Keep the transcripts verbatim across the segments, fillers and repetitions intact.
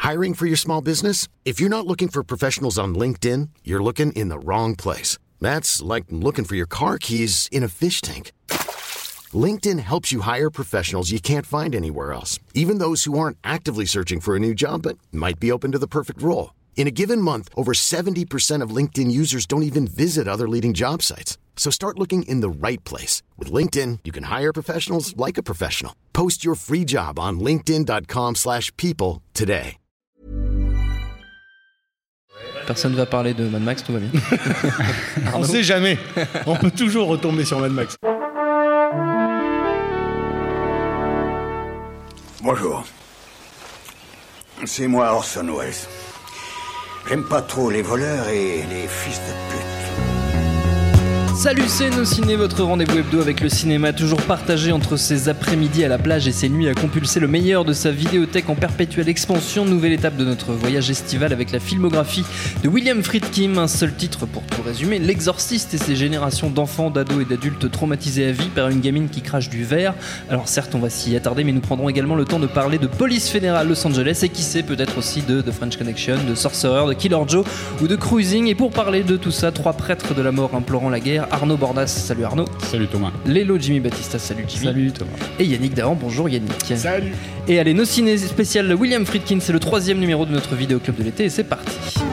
Hiring for your small business? If you're not looking for professionals on LinkedIn, you're looking in the wrong place. That's like looking for your car keys in a fish tank. LinkedIn helps you hire professionals you can't find anywhere else, even those who aren't actively searching for a new job but might be open to the perfect role. In a given month, over seventy percent of LinkedIn users don't even visit other leading job sites. So start looking in the right place. With LinkedIn, you can hire professionals like a professional. Post your free job on linkedin dot com slash people today. Personne ne va parler de Mad Max, tout va bien. On sait jamais. On peut toujours retomber sur Mad Max. Bonjour. C'est moi Orson Welles. J'aime pas trop les voleurs et les fils de pute. Salut, c'est Nos Ciné, votre rendez-vous hebdo avec le cinéma, toujours partagé entre ses après-midi à la plage et ses nuits à compulser le meilleur de sa vidéothèque en perpétuelle expansion. Nouvelle étape de notre voyage estival avec la filmographie de William Friedkin, un seul titre pour tout résumer, L'Exorciste et ses générations d'enfants, d'ados et d'adultes traumatisés à vie par une gamine qui crache du verre. Alors certes, on va s'y attarder, mais nous prendrons également le temps de parler de Police Fédérale Los Angeles et qui sait, peut-être aussi de The French Connection, de Sorcerer, de Killer Joe ou de Cruising. Et pour parler de tout ça, trois prêtres de la mort implorant la guerre. Arnaud Bordas, salut Arnaud. Salut Thomas. Lélo Jimmy Batista, salut Jimmy. Salut Thomas. Et Yannick Dahan, bonjour Yannick. Salut. Et allez, Nos Ciné spécial William Friedkin, c'est le troisième numéro de notre vidéo club de l'été et c'est parti.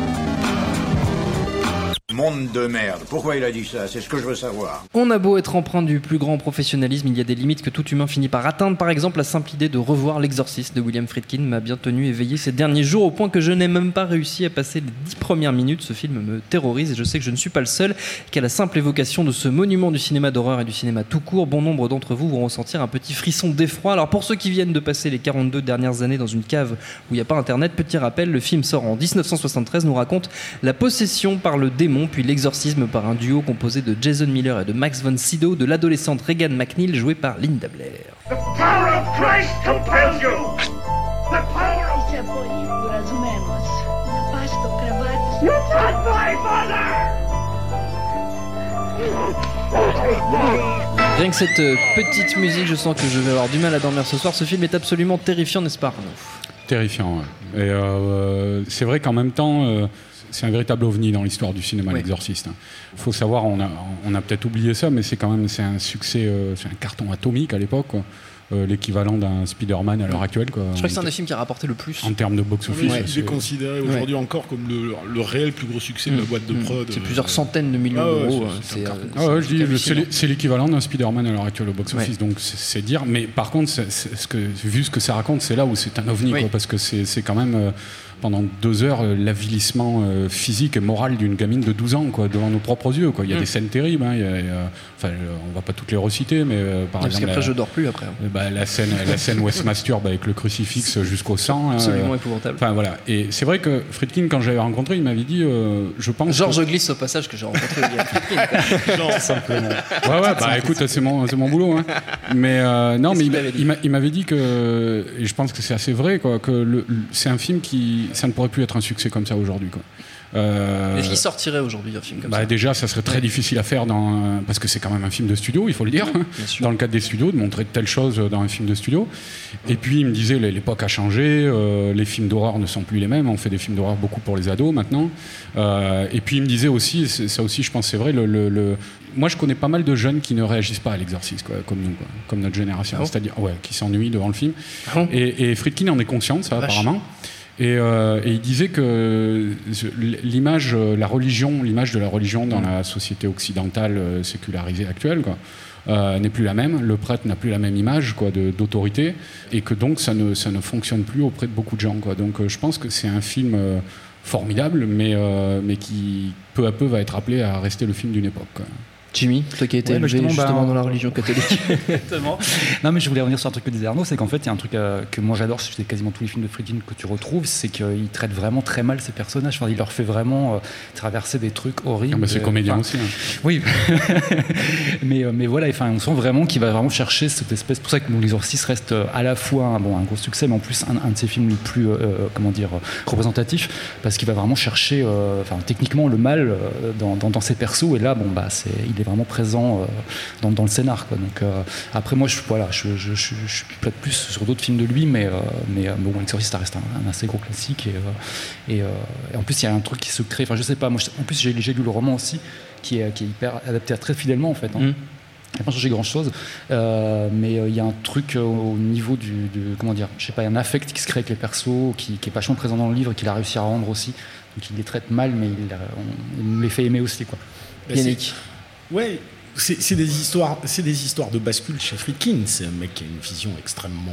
Monde de merde. Pourquoi il a dit ça? C'est ce que je veux savoir. On a beau être empreint du plus grand professionnalisme, il y a des limites que tout humain finit par atteindre. Par exemple, la simple idée de revoir L'Exorciste de William Friedkin m'a bien tenu éveillé ces derniers jours, au point que je n'ai même pas réussi à passer les dix premières minutes. Ce film me terrorise et je sais que je ne suis pas le seul, qu'à la simple évocation de ce monument du cinéma d'horreur et du cinéma tout court, bon nombre d'entre vous vont ressentir un petit frisson d'effroi. Alors pour ceux qui viennent de passer les quarante-deux dernières années dans une cave où il n'y a pas internet, petit rappel, le film sort en dix-neuf cent soixante-treize, nous raconte la possession par le démon, puis l'exorcisme par un duo composé de Jason Miller et de Max von Sydow, de l'adolescente Regan McNeil jouée par Linda Blair. The power of Christ compels you. The power of Sia voi, Urazumemos, una pasto cravatis. You touched my mother. Rien que cette euh, petite musique, je sens que je vais avoir du mal à dormir ce soir. Ce film est absolument terrifiant, n'est-ce pas Arnaud ? Terrifiant, ouais. Et euh, c'est vrai qu'en même temps, euh, c'est un véritable ovni dans l'histoire du cinéma, oui. L'Exorciste. Il faut savoir, on a, on a peut-être oublié ça, mais c'est quand même c'est un succès, euh, c'est un carton atomique à l'époque, quoi. Euh, l'équivalent d'un Spider-Man à l'heure actuelle, quoi. Je crois que c'est un des films qui a rapporté le plus en termes de box-office. Ouais, il est considéré aujourd'hui ouais. encore comme le, le réel plus gros succès mmh. de la boîte de prod. C'est plusieurs centaines de millions ah ouais, d'euros. C'est, c'est, c'est, ah ouais, je dis, c'est, c'est l'équivalent d'un Spider-Man à l'heure actuelle au box-office, ouais. donc c'est, c'est dire. Mais par contre, c'est, c'est ce que, vu ce que ça raconte, c'est là où c'est un ovni, oui. quoi, parce que c'est, c'est quand même. Euh, pendant deux heures, l'avilissement euh, physique et moral d'une gamine de douze ans, quoi, devant nos propres yeux, quoi. Il y a mmh. des scènes terribles, hein, il y a, il y a, enfin, on va pas toutes les reciter, mais euh, par parce exemple... Parce qu'après, la, je dors plus après. Hein. Bah, la scène, la scène où elle se masturbe avec le crucifix jusqu'au sang. Absolument euh, épouvantable. Enfin, voilà. Et c'est vrai que Friedkin, quand je l'avais rencontré, il m'avait dit, euh, je pense... Georges que... glisse au passage que j'ai rencontré William Friedkin. Genre, simplement. Ouais, ouais, bah écoute, c'est mon, c'est mon boulot, hein. Mais euh, non, mais il, il, m'a, il m'avait dit que, et je pense que c'est assez vrai, quoi, que le, le, c'est un film qui, ça ne pourrait plus être un succès comme ça aujourd'hui, quoi. Euh, Est-ce qu'il sortirait aujourd'hui un film comme bah ça ? Déjà, ça serait très ouais. difficile à faire dans, parce que c'est quand même un film de studio, il faut le dire, dans le cadre des studios, de montrer telle chose dans un film de studio. Et puis il me disait, l'époque a changé, euh, les films d'horreur ne sont plus les mêmes, on fait des films d'horreur beaucoup pour les ados maintenant. Euh, et puis il me disait aussi, ça aussi je pense c'est vrai, le, le, le... moi je connais pas mal de jeunes qui ne réagissent pas à L'exorciste, quoi, comme nous, quoi, comme notre génération, ah c'est-à-dire ouais, qui s'ennuient devant le film. Ah et, et Friedkin en est conscient de ça, Vache. apparemment. Et, euh, et il disait que l'image, la religion, l'image de la religion dans mmh. la société occidentale euh, sécularisée actuelle, quoi, euh, n'est plus la même. Le prêtre n'a plus la même image, quoi, de, d'autorité, et que donc ça ne, ça ne fonctionne plus auprès de beaucoup de gens, quoi. Donc euh, je pense que c'est un film euh, formidable, mais, euh, mais qui peu à peu va être appelé à rester le film d'une époque, quoi. Jimmy, toi qui as été ouais, élevé justement, justement bah, dans la religion catholique. Exactement. Non, mais je voulais revenir sur un truc que disait Arnaud, c'est qu'en fait, il y a un truc euh, que moi j'adore, c'est quasiment tous les films de Friedkin que tu retrouves, c'est qu'il traite vraiment très mal ses personnages. Enfin, il leur fait vraiment euh, traverser des trucs horribles. Ah bah c'est euh, comédien enfin, aussi. Hein. Oui, mais, euh, mais voilà, enfin, on sent vraiment qu'il va vraiment chercher cette espèce. C'est pour ça que bon, L'Exorciste reste à la fois un, bon, un gros succès, mais en plus un, un de ses films les plus euh, comment dire, représentatifs, parce qu'il va vraiment chercher, euh, enfin, techniquement le mal euh, dans, dans, dans ses persos. Et là, bon, bah, c'est, il est est vraiment présent euh, dans, dans le scénar, quoi. Donc euh, après moi je voilà je je, je, je suis peut-être plus sur d'autres films de lui, mais euh, mais bon, L'Exorciste ça reste un, un assez gros classique, et euh, et, euh, et en plus il y a un truc qui se crée, enfin je sais pas, moi je, en plus j'ai, j'ai lu le roman aussi qui est qui est hyper adapté très fidèlement en fait, hein. mm. Il n'a pas changé grand chose, euh, mais il euh, y a un truc euh, au niveau du, du comment dire, je sais pas, il y a un affect qui se crée avec les persos, qui, qui est vachement présent dans le livre et qu'il a réussi à rendre aussi. Donc il les traite mal, mais il, on, il nous les fait aimer aussi, quoi. Bah, Yannick. C'est... Ouais, c'est, c'est des histoires, c'est des histoires de bascule chez Friedkin. C'est un mec qui a une vision extrêmement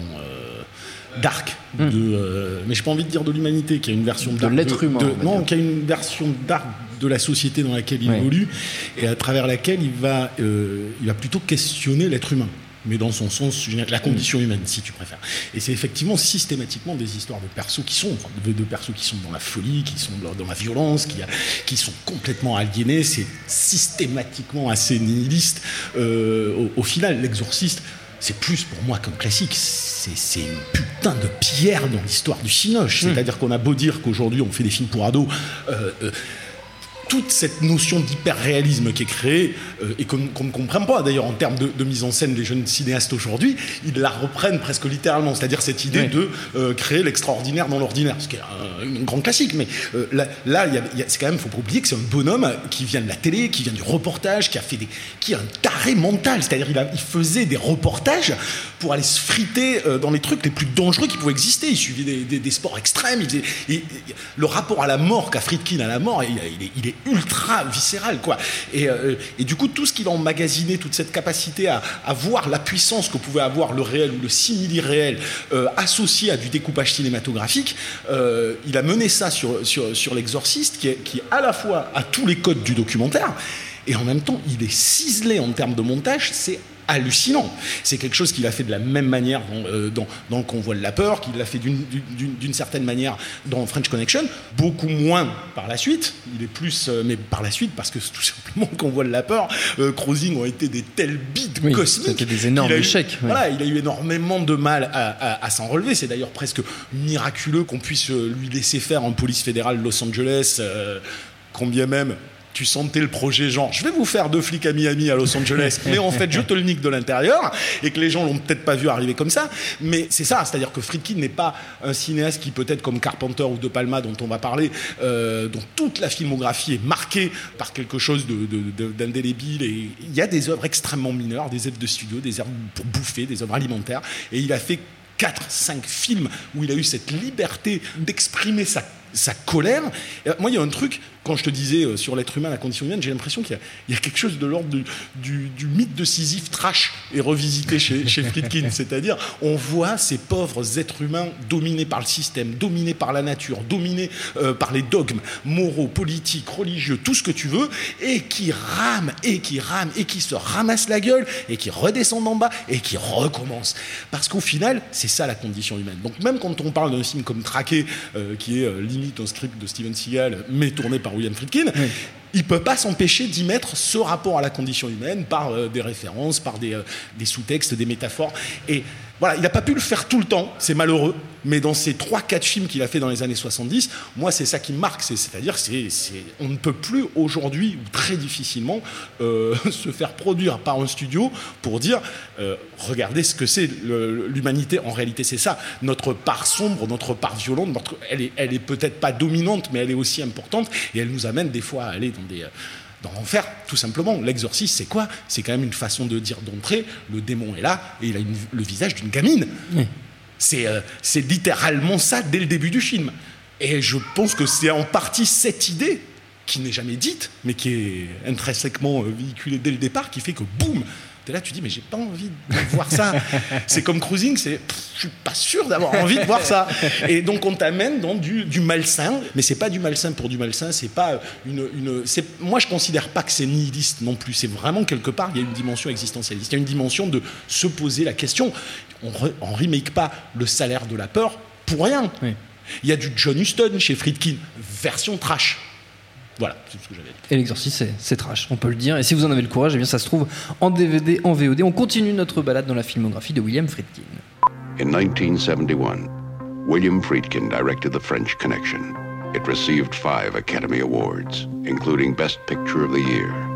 euh, dark, mm. de, euh, mais j'ai pas envie de dire de l'humanité, qui a une version de dark l'être de, humain. De, non, qui a une version dark de la société dans laquelle il ouais. évolue, et à travers laquelle il va, euh, il va plutôt questionner l'être humain, mais dans son sens, la condition humaine, si tu préfères. Et c'est effectivement systématiquement des histoires de persos qui sont, de, de persos qui sont dans la folie, qui sont dans la violence, qui, a, qui sont complètement aliénés. C'est systématiquement assez nihiliste. Euh, au, au final, L'Exorciste, c'est plus pour moi qu'un classique. C'est, c'est une putain de pierre dans l'histoire du cinoche. Mmh. C'est-à-dire qu'on a beau dire qu'aujourd'hui on fait des films pour ados. Euh, euh, toute cette notion d'hyper-réalisme qui est créée euh, et qu'on, qu'on ne comprend pas d'ailleurs en termes de, de mise en scène, les jeunes cinéastes aujourd'hui, ils la reprennent presque littéralement, c'est-à-dire cette idée oui. de euh, créer l'extraordinaire dans l'ordinaire, ce qui est un, un grand classique, mais euh, là, là y a, y a, c'est quand même, faut pas oublier que c'est un bonhomme qui vient de la télé, qui vient du reportage, qui a fait des, qui a un taré mental, c'est-à-dire il, a, il faisait des reportages pour aller se friter euh, dans les trucs les plus dangereux qui pouvaient exister. Il suivait des, des, des sports extrêmes, il faisait, et, et, le rapport à la mort qu'a Friedkin à la mort, il, il, est, il est ultra viscéral, quoi. Et, euh, et du coup, tout ce qu'il a emmagasiné, toute cette capacité à, à voir la puissance que pouvait avoir le réel ou le simili-réel euh, associé à du découpage cinématographique, euh, il a mené ça sur, sur, sur L'Exorciste, qui, est, qui à la fois a tous les codes du documentaire, et en même temps, il est ciselé en termes de montage, c'est hallucinant. C'est quelque chose qu'il a fait de la même manière dans, euh, dans, dans Le Convoi de la peur, qu'il l'a fait d'une, d'une, d'une certaine manière dans French Connection, beaucoup moins par la suite. Il est plus, euh, mais par la suite, parce que tout simplement Le Convoi de la peur, euh, Cruising ont été des tels beats oui, cosmiques. C'était des énormes échecs. Oui. Voilà, il a eu énormément de mal à, à, à s'en relever. C'est d'ailleurs presque miraculeux qu'on puisse lui laisser faire en police fédérale de Los Angeles, euh, combien même. Tu sentais le projet genre, je vais vous faire deux flics à Miami, à Los Angeles, mais en fait, je te le nique de l'intérieur, et que les gens l'ont peut-être pas vu arriver comme ça. Mais c'est ça, c'est-à-dire que Friedkin n'est pas un cinéaste qui, peut-être comme Carpenter ou De Palma, dont on va parler, euh, dont toute la filmographie est marquée par quelque chose de, de, de, d'indélébile. Et il y a des œuvres extrêmement mineures, des œuvres de studio, des œuvres pour bouffer, des œuvres alimentaires, et il a fait quatre, cinq films où il a eu cette liberté d'exprimer sa sa colère. Et moi, il y a un truc, quand je te disais euh, sur l'être humain, la condition humaine, j'ai l'impression qu'il y a, il y a quelque chose de l'ordre du, du, du mythe de Sisyphe trash et revisité chez, chez Friedkin. C'est-à-dire, on voit ces pauvres êtres humains dominés par le système, dominés par la nature, dominés euh, par les dogmes moraux, politiques, religieux, tout ce que tu veux, et qui rament, et qui rament, et qui se ramassent la gueule, et qui redescendent en bas, et qui recommencent. Parce qu'au final, c'est ça la condition humaine. Donc même quand on parle d'un film comme Traqué, euh, qui est euh, un script de Steven Seagal, mais tourné par William Friedkin, oui. il ne peut pas s'empêcher d'y mettre ce rapport à la condition humaine par euh, des références, par des, euh, des sous-textes, des métaphores. Et voilà, il n'a pas pu le faire tout le temps, c'est malheureux, mais dans ces trois quatre films qu'il a fait dans les années soixante-dix, moi, c'est ça qui me marque. C'est, c'est-à-dire c'est, c'est, on ne peut plus aujourd'hui, ou très difficilement, euh, se faire produire par un studio pour dire euh, regardez ce que c'est le, l'humanité. En réalité, c'est ça. Notre part sombre, notre part violente, notre, elle est, elle est peut-être pas dominante, mais elle est aussi importante, et elle nous amène des fois à aller dans des... dans l'enfer, tout simplement. L'exorciste, c'est quoi ? C'est quand même une façon de dire d'entrée, le démon est là, et il a une, le visage d'une gamine. Oui. C'est, euh, c'est littéralement ça dès le début du film. Et je pense que c'est en partie cette idée, qui n'est jamais dite, mais qui est intrinsèquement véhiculée dès le départ, qui fait que boum, t'es là, tu dis, mais j'ai pas envie de voir ça. C'est comme Cruising, c'est, pff, je suis pas sûr d'avoir envie de voir ça. Et donc on t'amène dans du, du malsain, mais c'est pas du malsain pour du malsain, c'est pas une, une c'est, moi je considère pas que c'est nihiliste non plus. C'est vraiment quelque part, il y a une dimension existentialiste, il y a une dimension de se poser la question. On, re, on remake pas le salaire de la peur pour rien. Oui. Il y a du John Huston chez Friedkin, version trash. Voilà, c'est ce que j'avais dit. Et L'Exorciste, c'est, c'est trash, on peut le dire. Et si vous en avez le courage, eh bien ça se trouve en D V D, en V O D. On continue notre balade dans la filmographie de William Friedkin. In nineteen seventy-one, William Friedkin directed The French Connection. It received five Academy Awards, including Best Picture of the Year.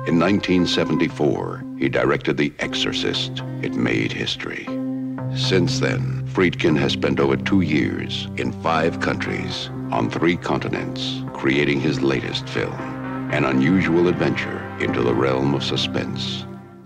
In nineteen seventy-four, he directed The Exorcist. It made history. Since then, Friedkin has spent over two years in five countries on three continents, creating his latest film, an unusual adventure into the realm of suspense.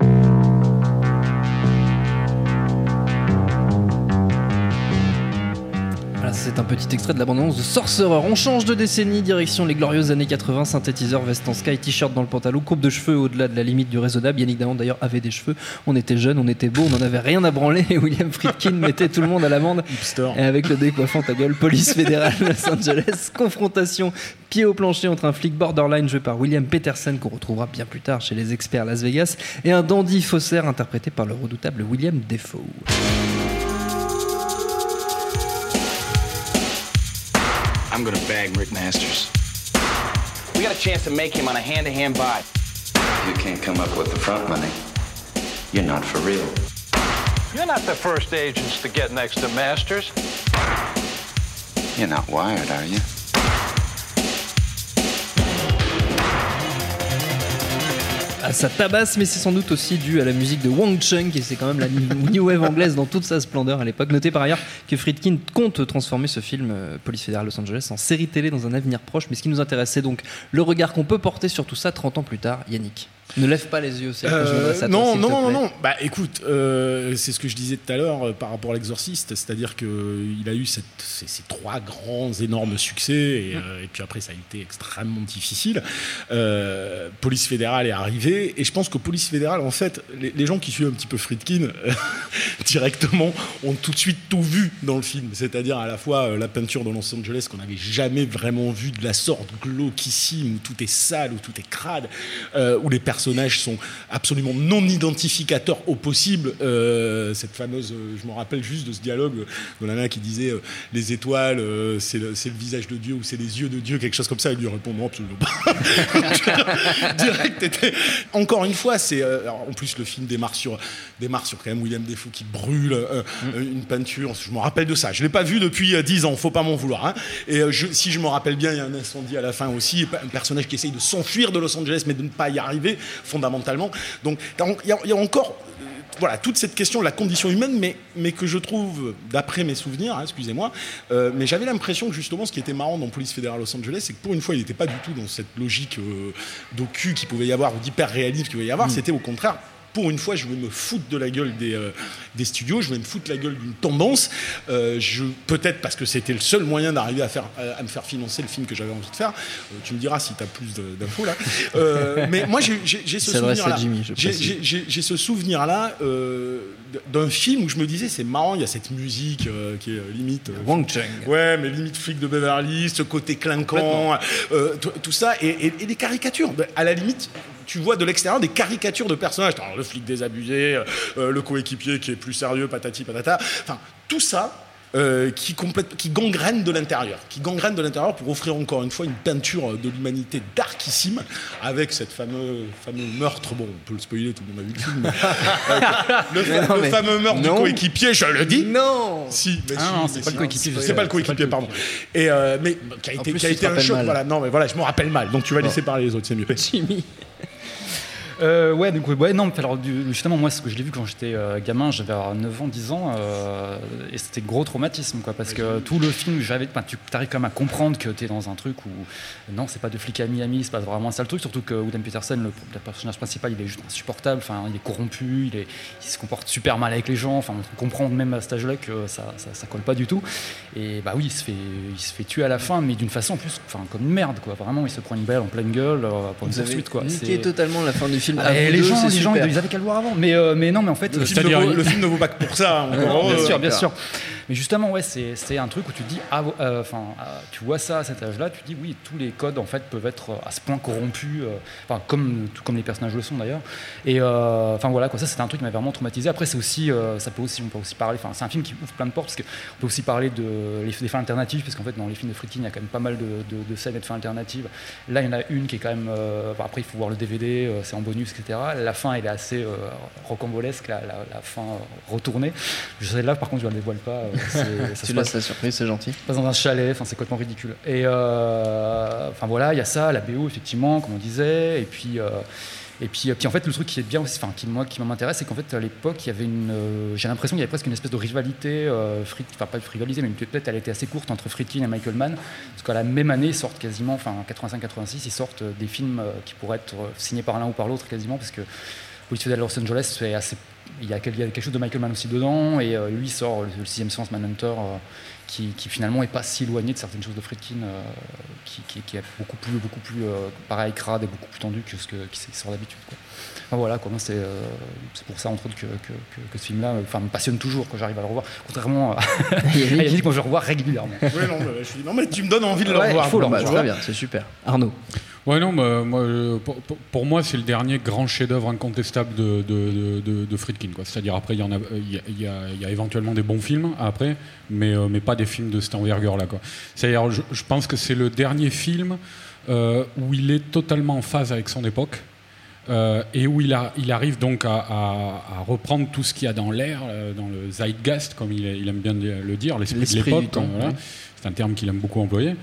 C'est un petit extrait de la bande-annonce de Sorcerer. On change de décennie, direction les glorieuses années quatre-vingts, synthétiseur, veste en sky, t-shirt dans le pantalon, coupe de cheveux au-delà de la limite du raisonnable. Yannick Dahan d'ailleurs avait des cheveux, on était jeunes, on était beaux, on n'en avait rien à branler et William Friedkin mettait tout le monde à l'amende. Hipster. Et avec le décoiffant ta gueule, police fédérale Los Angeles, confrontation pied au plancher entre un flic borderline joué par William Petersen qu'on retrouvera bien plus tard chez les experts Las Vegas et un dandy faussaire interprété par le redoutable William Dafoe. I'm gonna bag Rick Masters. We got a chance to make him on a hand-to-hand buy. You can't come up with the front money. You're not for real. You're not the first agents to get next to Masters. You're not wired, are you? Ah, ça tabasse, mais c'est sans doute aussi dû à la musique de Wang Chung, et c'est quand même la new wave anglaise dans toute sa splendeur à l'époque. Notez par ailleurs que Friedkin compte transformer ce film euh, Police fédérale Los Angeles en série télé dans un avenir proche, mais ce qui nous intéresse, c'est donc le regard qu'on peut porter sur tout ça trente ans plus tard. Yannick, ne lève pas les yeux, c'est euh, que je m'adresse à toi, non, s'il non, te non, plaît. non. Bah écoute, euh, c'est ce que je disais tout à l'heure euh, par rapport à l'Exorciste, c'est-à-dire qu'il a eu cette, ces, ces trois grands, énormes succès, et, euh, et puis après ça a été extrêmement difficile. Euh, Police fédérale est arrivée, et je pense que Police fédérale, en fait, les, les gens qui suivent un petit peu Friedkin euh, directement ont tout de suite tout vu dans le film, c'est-à-dire à la fois euh, la peinture de Los Angeles qu'on n'avait jamais vraiment vue de la sorte, glauquissime, où tout est sale, où tout est crade, euh, où les personnages sont absolument non identificateurs au possible. Euh, cette fameuse, euh, je me rappelle juste de ce dialogue de la nana qui disait euh, les étoiles, euh, c'est, le, c'est le visage de Dieu ou c'est les yeux de Dieu, quelque chose comme ça. Il lui répond non, absolument pas. Direct, était... Encore une fois, c'est euh, en plus le film démarre sur démarre sur quand même William Dafoe qui brûle euh, mm. une peinture. Je me rappelle de ça. Je l'ai pas vu depuis euh, dix ans. Faut pas m'en vouloir. Hein. Et euh, je, si je me rappelle bien, il y a un incendie à la fin aussi. Un personnage qui essaye de s'enfuir de Los Angeles, mais de ne pas y arriver fondamentalement. Donc il y, y a encore euh, voilà toute cette question de la condition humaine, mais mais que je trouve, d'après mes souvenirs, hein, excusez-moi, euh, mais j'avais l'impression que justement ce qui était marrant dans Police fédérale Los Angeles, c'est que pour une fois il n'était pas du tout dans cette logique euh, docu qu'il pouvait y avoir ou d'hyper réalisme qu'il pouvait y avoir. Mmh. C'était au contraire. Pour une fois, je vais me foutre de la gueule des, euh, des studios, je vais me foutre la gueule d'une tendance. Euh, je, peut-être parce que c'était le seul moyen d'arriver à, faire, à, à me faire financer le film que j'avais envie de faire. Euh, tu me diras si tu as plus de, d'infos là. Euh, mais moi, j'ai, j'ai, j'ai ce souvenir-là. Jimmy, j'ai, j'ai, j'ai, j'ai ce souvenir-là euh, d'un film où je me disais, c'est marrant, il y a cette musique euh, qui est euh, limite. Euh, Wang Chung. Ouais, mais limite flic de Beverly Hills, ce côté clinquant, euh, tout, tout ça, et, et, et des caricatures. À la limite, tu vois de l'extérieur des caricatures de personnages. Alors, le flic désabusé, euh, le coéquipier qui est plus sérieux, patati patata. Enfin, tout ça euh, qui, complète, qui gangrène de l'intérieur. Qui gangrène de l'intérieur pour offrir encore une fois une peinture de l'humanité darkissime avec cette fameux, fameux meurtre. Bon, on peut le spoiler, tout le monde a vu le film. Mais, euh, le, fa- non, le fameux meurtre non. du coéquipier, je le dis. Non. Si, mais ah si, non, mais c'est si, pas le coéquipier. C'est, c'est pas le coéquipier, pardon. Et euh, mais qui a été, plus, qui a été un choc. Mal. Voilà, non, mais voilà, je me rappelle mal. Donc tu vas bon. laisser parler les autres, c'est mieux. Jimmy. Euh, ouais, donc, ouais, non, alors, justement, moi, ce que je l'ai vu quand j'étais euh, gamin, j'avais neuf ans, dix ans, euh, et c'était gros traumatisme, quoi, parce que tout le film, j'avais, bah, tu arrives quand même à comprendre que t'es dans un truc où, non, c'est pas de flic à Miami, c'est pas vraiment ça le truc, surtout que William Petersen, le, le personnage principal, il est juste insupportable, enfin, il est corrompu, il, est, il se comporte super mal avec les gens, enfin, on comprend même à cet âge-là que ça, ça, ça colle pas du tout, et bah oui, il se fait, il se fait tuer à la fin, mais d'une façon, en plus, enfin, comme une merde, quoi, vraiment, il se prend une balle en pleine gueule euh, pour une poursuite, quoi. Niqué totalement la fin du film. Ah, et les gens, les gens, ils avaient qu'à le voir avant. Mais, euh, mais non, mais en fait, le, film ne, vaut, le film ne vaut pas que pour ça. Hein, non, bien sûr, bien sûr. Mais justement, ouais, c'est, c'est un truc où tu te dis, ah, euh, enfin, euh, tu vois ça à cet âge-là, tu te dis, oui, tous les codes en fait peuvent être à ce point corrompus, euh, enfin, comme tout comme les personnages le sont d'ailleurs. Et euh, enfin voilà, quoi, ça, c'était un truc qui m'avait vraiment traumatisé. Après, c'est aussi, euh, ça peut aussi, on peut aussi parler, enfin, c'est un film qui ouvre plein de portes parce qu'on peut aussi parler de les, des fins alternatives, parce qu'en fait, dans les films de Friedkin, il y a quand même pas mal de, de, de scènes et de fins alternatives. Là, il y en a une qui est quand même, euh, enfin, après, il faut voir le D V D, euh, c'est en bonus, et cetera. La fin, elle est assez euh, rocambolesque, la, la, la fin euh, retournée. Je sais là, par contre, je ne la dévoile pas. Euh, c'est, ça tu laisses la surprise, c'est gentil. Pas dans un chalet, enfin c'est complètement ridicule. Et euh, enfin voilà, il y a ça, la B O effectivement, comme on disait, et puis euh, Et puis, puis en fait, le truc qui est bien aussi, enfin, qui, moi, qui m'intéresse, c'est qu'en fait, à l'époque, il y avait une, euh, j'ai l'impression qu'il y avait presque une espèce de rivalité, euh, Fried, enfin pas de rivalité, mais peut-être elle était assez courte entre Friedkin et Michael Mann, parce qu'à la même année, ils sortent quasiment, enfin en quatre-vingt-cinq quatre-vingt-six, ils sortent des films euh, qui pourraient être signés par l'un ou par l'autre quasiment, parce que Police fédérale de Los Angeles, c'est assez, il y a quelque chose de Michael Mann aussi dedans, et euh, lui sort le, le Sixième Sens, Manhunter, euh, qui, qui finalement est pas si éloigné de certaines choses de Friedkin, euh, qui, qui, qui est beaucoup plus, beaucoup plus euh, pareil, crade et beaucoup plus tendu que ce que, qui, qui sort d'habitude, quoi. Enfin, voilà, quoi, moi, c'est, euh, c'est pour ça entre autres que, que, que, que ce film-là enfin, me passionne toujours quand j'arrive à le revoir, contrairement à Yannick, moi je le revois régulièrement. Oui, non, mais, je suis... non mais tu me donnes envie de le ouais, revoir. Il faut le revoir, très bien, c'est super. Arnaud. Ouais, non, bah, moi, pour, pour moi, c'est le dernier grand chef-d'œuvre incontestable de, de, de, de Friedkin, quoi. C'est-à-dire, après, il y, en a, il, y a, il, y a, il y a éventuellement des bons films, après, mais, euh, mais pas des films de cette envergure-là, quoi. C'est-à-dire, je, je pense que c'est le dernier film euh, où il est totalement en phase avec son époque. Euh, et où il, a, il arrive donc à, à, à reprendre tout ce qu'il y a dans l'air, euh, dans le zeitgeist, comme il, il aime bien le dire, l'esprit, l'esprit de l'époque. Temps, voilà. Oui. C'est un terme qu'il aime beaucoup employer.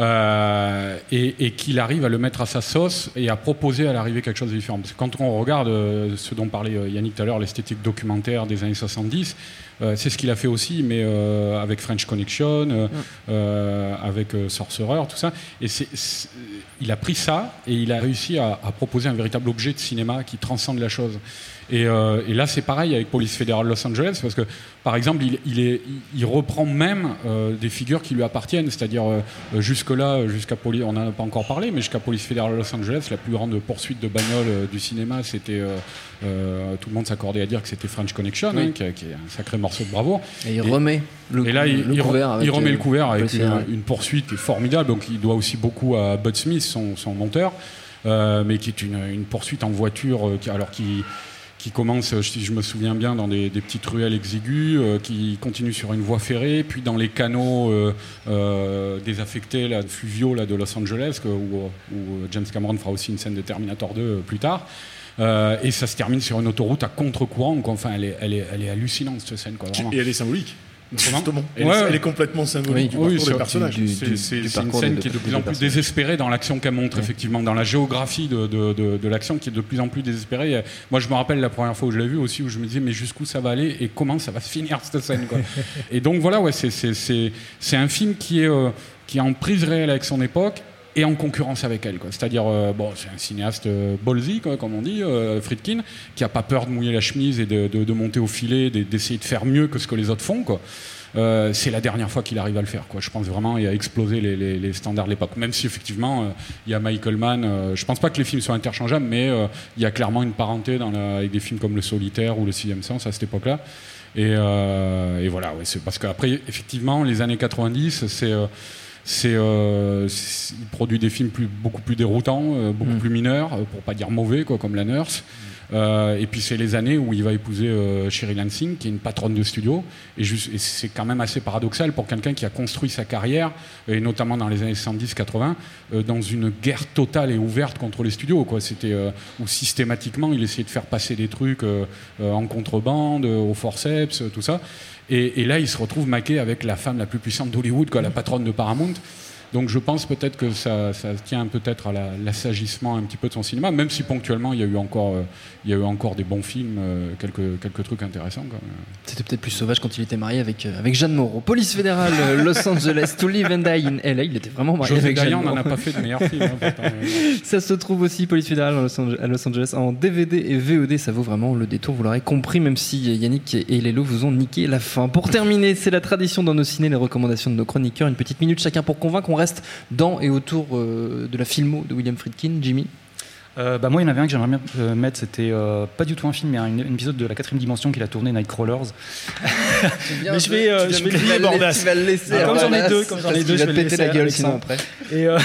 Euh, et, et qu'il arrive à le mettre à sa sauce et à proposer à l'arrivée quelque chose de différent. Parce que quand on regarde euh, ce dont parlait euh, Yannick tout à l'heure, l'esthétique documentaire des années soixante-dix, euh, c'est ce qu'il a fait aussi, mais euh, avec French Connection, euh, euh, avec euh, Sorcerer, tout ça. Et c'est, c'est, il a pris ça et il a réussi à, à proposer un véritable objet de cinéma qui transcende la chose. Et, euh, et là, c'est pareil avec Police fédérale Los Angeles, parce que, par exemple, il, il, est, il reprend même euh, des figures qui lui appartiennent, c'est-à-dire euh, jusque-là, jusqu'à Poli- on n'en a pas encore parlé, mais jusqu'à Police fédérale Los Angeles, la plus grande poursuite de bagnole euh, du cinéma, c'était, euh, euh, tout le monde s'accordait à dire que c'était French Connection, oui. hein, qui, qui est un sacré morceau de bravoure. Et il et, remet le, et là, il, le il, couvert avec, il remet euh, le couvert avec une, ouais. une poursuite qui est formidable, donc il doit aussi beaucoup à Bud Smith, son, son monteur, euh, mais qui est une, une poursuite en voiture, euh, qui, alors qui qui commence, si je me souviens bien, dans des, des petites ruelles exiguës, euh, qui continue sur une voie ferrée, puis dans les canaux euh, euh, désaffectés, là, fluviaux là, de Los Angeles, que, où, où James Cameron fera aussi une scène de Terminator deux euh, plus tard. Euh, et ça se termine sur une autoroute à contre-courant. Donc, enfin, elle est, elle est, elle est hallucinante, cette scène, quoi, vraiment. Et elle est symbolique. Justement, elle, ouais, est, elle est complètement symbolique oui, du parcours oui, des personnages. Du, du, c'est, c'est, c'est une scène qui est de plus en plus désespérée dans l'action qu'elle montre, ouais. effectivement, dans la géographie de, de, de, de l'action qui est de plus en plus désespérée. Moi, je me rappelle la première fois où je l'ai vue aussi, où je me disais, mais jusqu'où ça va aller et comment ça va se finir cette scène, quoi. Et donc voilà, ouais, c'est, c'est, c'est, c'est un film qui est, euh, qui est en prise réelle avec son époque et en concurrence avec elle, quoi. C'est-à-dire, euh, bon, c'est un cinéaste euh, ballsy, quoi, comme on dit, euh, Friedkin, qui n'a pas peur de mouiller la chemise et de, de, de monter au filet, d'essayer de faire mieux que ce que les autres font, quoi. Euh, c'est la dernière fois qu'il arrive à le faire, quoi. Je pense vraiment qu'il a explosé les, les, les standards de l'époque. Même si effectivement, il euh, y a Michael Mann. Euh, je pense pas que les films soient interchangeables, mais il euh, y a clairement une parenté dans la, avec des films comme Le Solitaire ou Le Sixième Sens à cette époque-là. Et, euh, et voilà, ouais, c'est parce qu'après, effectivement, les années quatre-vingt-dix, c'est euh, C'est, euh, c'est, il produit des films plus, beaucoup plus déroutants, euh, beaucoup mmh. plus mineurs, euh, pour pas dire mauvais, quoi, comme La Nurse. Mmh. Euh, et puis c'est les années où il va épouser euh, Sherry Lansing, qui est une patronne de studio. Et, juste, et c'est quand même assez paradoxal pour quelqu'un qui a construit sa carrière, et notamment dans les années soixante-dix quatre-vingts, euh, dans une guerre totale et ouverte contre les studios, quoi. C'était euh, où systématiquement il essayait de faire passer des trucs euh, euh, en contrebande, euh, au forceps, euh, tout ça. Et, et là, il se retrouve maqué avec la femme la plus puissante d'Hollywood, quoi, la patronne de Paramount. Donc je pense peut-être que ça, ça tient peut-être à la, l'assagissement un petit peu de son cinéma, même si ponctuellement il y a eu encore, euh, il y a eu encore des bons films, euh, quelques, quelques trucs intéressants, quoi. C'était peut-être plus sauvage quand il était marié avec, euh, avec Jeanne Moreau. Police fédérale, euh, Los Angeles, To Live and Die in L A. Il était vraiment marié José avec Jeanne Dayan Moreau. n'en a pas fait de meilleurs films. Hein, pourtant, mais... Ça se trouve aussi, Police fédérale à Los, Angeles, à Los Angeles, en D V D et V O D. Ça vaut vraiment le détour, vous l'aurez compris, même si Yannick et Lélo vous ont niqué la fin. Pour terminer, c'est la tradition dans nos ciné, les recommandations de nos chroniqueurs. Une petite minute chacun pour convaincre. On reste dans et autour euh, de la filmo de William Friedkin. Jimmy? Euh, bah moi, il y en avait un que j'aimerais bien euh, mettre, c'était euh, pas du tout un film, mais un, un épisode de la quatrième dimension qu'il a tourné, Nightcrawlers. Bien, mais je vais, euh, je vais le bordas. Tu vas le laisser. Ah, comme j'en ai deux, comme j'en ai deux, je vais péter la gueule sinon après. Et euh...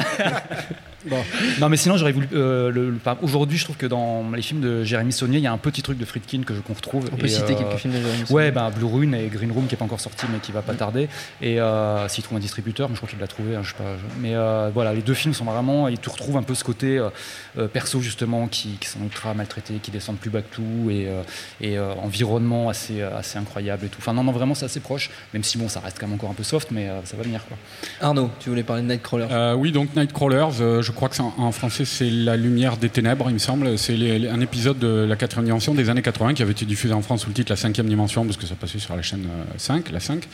Bon. Non, mais sinon, j'aurais voulu. Euh, le, le, aujourd'hui, je trouve que dans les films de Jérémy Saunier, il y a un petit truc de Friedkin que je, qu'on retrouve. On peut et, citer euh, quelques films de Jérémy Saunier. Ouais, bah, Blue Ruin et Green Room qui n'est pas encore sorti, mais qui va pas tarder. Et euh, s'il trouve un distributeur, mais je crois qu'il l'a trouvé. Hein, je sais pas. Je... Mais euh, voilà, les deux films sont vraiment. Et tu retrouves un peu ce côté euh, perso, justement, qui, qui sont ultra maltraités, qui descendent plus bas que tout, et, euh, et euh, environnement assez, assez incroyable et tout. Enfin, non, non, vraiment, c'est assez proche, même si bon, ça reste quand même encore un peu soft, mais euh, ça va venir, quoi. Arnaud, tu voulais parler de Nightcrawlers? euh, Oui, donc Nightcrawlers, euh, je crois que c'est en, en français, c'est La lumière des ténèbres, il me semble. C'est les, les, un épisode de la quatrième dimension des années quatre-vingts qui avait été diffusé en France sous le titre La cinquième dimension, parce que ça passait sur la chaîne cinq, la cinq,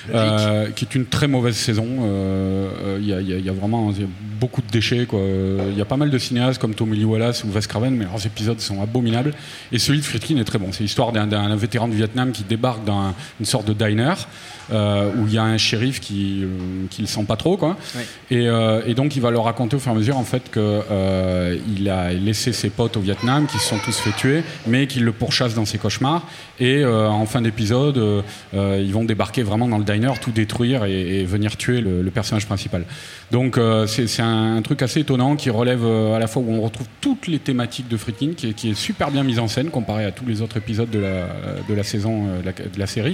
euh, qui est une très mauvaise saison. Il euh, y, y, y a vraiment y a beaucoup de déchets, quoi. Il y a pas mal de cinéastes comme Tommy Lee Wallace ou Wes Craven, mais leurs épisodes sont abominables. Et celui de Friedkin est très bon. C'est l'histoire d'un, d'un vétéran du Vietnam qui débarque dans un, une sorte de diner euh, où il y a un shérif qui euh, qui le sent pas trop, quoi. Oui. Et, euh, et donc il va leur raconter au fur et à mesure en fait que euh, il a laissé ses potes au Vietnam, qui se sont tous fait tuer, mais qu'il le pourchasse dans ses cauchemars. Et euh, en fin d'épisode, euh, euh, ils vont débarquer vraiment dans le diner, tout détruire et, et venir tuer le, le personnage principal. Donc euh, c'est, c'est un, un truc assez étonnant qui relève euh, à la fois où on retrouve toutes les thématiques de Friedkin, qui est, qui est super bien mise en scène comparé à tous les autres épisodes de la, de la saison euh, de, la, de la série,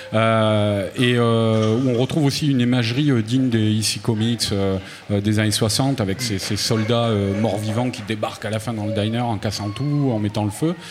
euh, et euh, où on retrouve aussi une imagerie euh, digne des E C Comics euh, euh, des années soixante, avec ces, ces soldats euh, morts-vivants qui débarquent à la fin dans le diner en cassant tout, en mettant le feu.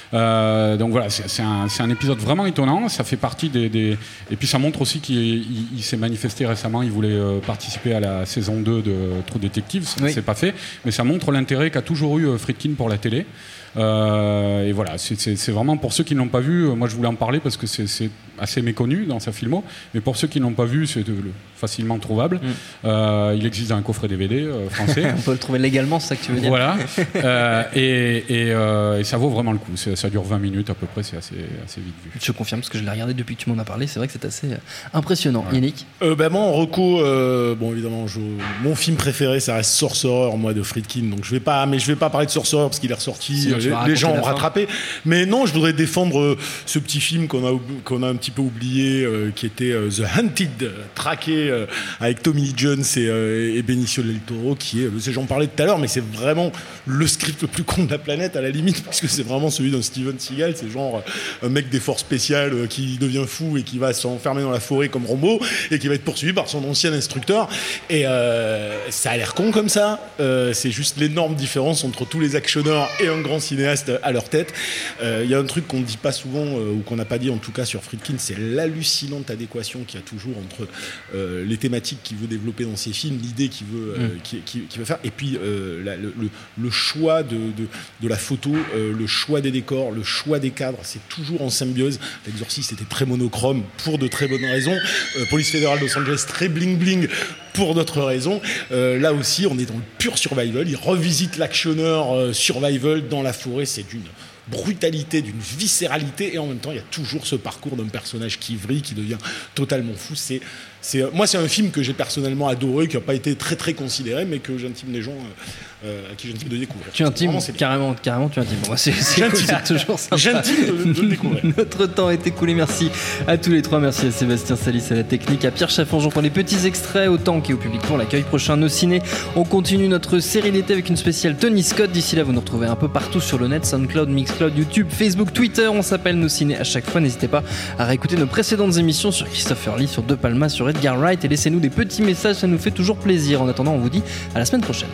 Euh, donc voilà, c'est, c'est, un, c'est un épisode vraiment étonnant. Ça fait partie des, des... Et puis ça montre aussi qu'il il, il s'est manifesté récemment. Il voulait euh, participer à la saison deux de True Detective. Oui. C'est pas fait, mais ça montre l'intérêt qu'a toujours eu Friedkin pour la télé. Euh, et voilà, c'est, c'est, c'est vraiment pour ceux qui ne l'ont pas vu. Moi, je voulais en parler parce que c'est, c'est assez méconnu dans sa filmo. Mais pour ceux qui ne l'ont pas vu, c'est de, le, facilement trouvable. Mm. Euh, il existe un coffret D V D euh, français. On peut le trouver légalement, c'est ça que tu veux dire. Voilà. euh, et, et, euh, et ça vaut vraiment le coup. C'est, ça dure vingt minutes à peu près. C'est assez, assez vite vu. Je confirme parce que je l'ai regardé depuis que tu m'en as parlé. C'est vrai que c'est assez impressionnant. Ouais. Yannick euh, bah moi, en reco, euh, bon évidemment, je, mon film préféré, ça reste Sorcerer, moi, de Friedkin. Donc je vais pas, mais je vais pas parler de Sorcerer parce qu'il est ressorti. Si, les, les gens ont rattrapé. Mais non, je voudrais défendre euh, ce petit film qu'on a qu'on a un petit peu oublié, euh, qui était euh, The Hunted, traqué euh, avec Tommy Lee Jones et, euh, et Benicio del Toro, qui est, j'en parlais tout à l'heure, mais c'est vraiment le script le plus con de la planète à la limite, parce que c'est vraiment celui d'un Steven Seagal. C'est genre euh, un mec des forces spéciales euh, qui devient fou et qui va s'enfermer dans la forêt comme Rambo et qui va être poursuivi par son ancien instructeur. Et euh, ça a l'air con comme ça. Euh, c'est juste l'énorme différence entre tous les actionneurs et un grand cinéaste à leur tête. Il euh, y a un truc qu'on ne dit pas souvent, euh, ou qu'on n'a pas dit en tout cas sur Friedkin, c'est l'hallucinante adéquation qu'il y a toujours entre euh, les thématiques qu'il veut développer dans ses films, l'idée qu'il veut, euh, mm. qu'il, qu'il, qu'il veut faire, et puis euh, la, le, le choix de, de, de la photo, euh, le choix des décors, le choix des cadres, c'est toujours en symbiose. L'Exorciste était très monochrome pour de très bonnes raisons. Euh, Police fédérale de Los Angeles, très bling-bling pour d'autres raisons. Euh, là aussi, on est dans le pur survival. Il revisite l'actionneur euh, survival dans la forêt. C'est d'une brutalité, d'une viscéralité, et en même temps, il y a toujours ce parcours d'un personnage qui vrille, qui devient totalement fou. C'est, c'est, moi, c'est un film que j'ai personnellement adoré, qui n'a pas été très très considéré, mais que j'intime les gens, euh, à qui j'intime de découvrir. Tu intimes carrément, carrément, tu intimes. Moi, c'est, c'est, j'intime, c'est toujours sympa. J'intime de, de le découvrir. Notre temps est écoulé. Merci à tous les trois. Merci à Sébastien Salis à la technique, à Pierre Chaffanjon pour les petits extraits, au temps et au public pour l'accueil. Prochain Nos Ciné, on continue notre série d'été avec une spéciale Tony Scott. D'ici là, vous nous retrouvez un peu partout sur le net, SoundCloud, Mixcloud, YouTube, Facebook, Twitter. On s'appelle Nos Ciné à chaque fois. N'hésitez pas à réécouter nos précédentes émissions sur Christopher Lee, sur De Palma, sur Edgar Wright, et laissez-nous des petits messages, ça nous fait toujours plaisir. En attendant, on vous dit à la semaine prochaine.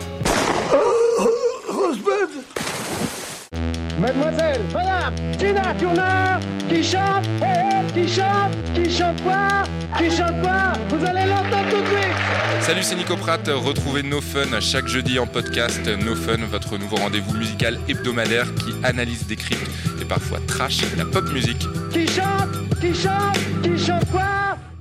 Mademoiselle, madame, Tina Turner, qui chante, hey, qui chante, qui chante quoi, qui chante quoi, vous allez l'entendre tout de suite. Salut, c'est Nico Pratt, retrouvez No Fun chaque jeudi en podcast. No Fun, votre nouveau rendez-vous musical hebdomadaire qui analyse, décrypte et parfois trash la pop musique. Qui chante, qui chante, qui chante quoi.